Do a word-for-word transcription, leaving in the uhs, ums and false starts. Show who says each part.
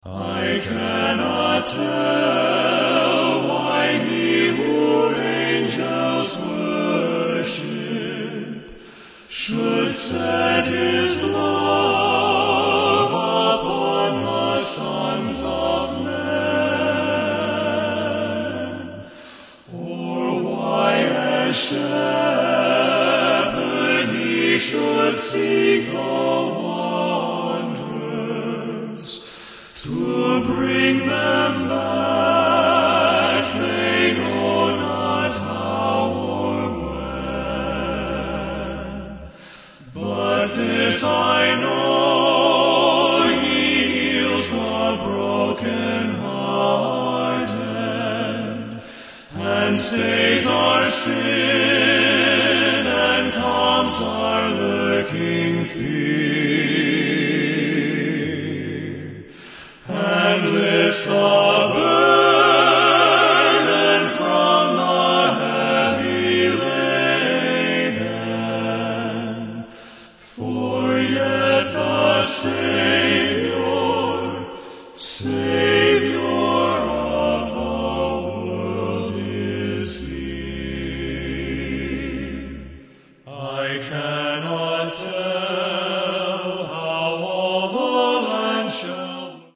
Speaker 1: I cannot tell why he who angels worship should set his love upon the sons of men, or why as shepherd he should seek the to bring them back, they know not how or when. But this I know, he heals the broken-hearted, and stays our sin, and calms our lurking fear. Lifts the burden from the heavy laden, for yet the Savior, Savior of the world is here. I can